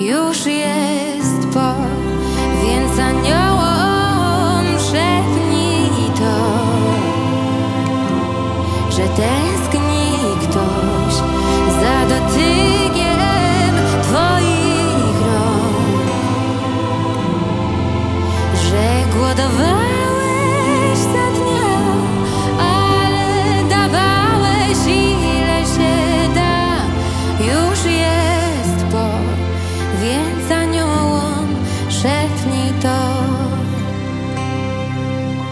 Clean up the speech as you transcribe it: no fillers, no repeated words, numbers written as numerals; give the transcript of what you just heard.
już jest po, więc aniołom szepnij to, że tęskni ktoś za dotykiem twoich rąk, że głodowałem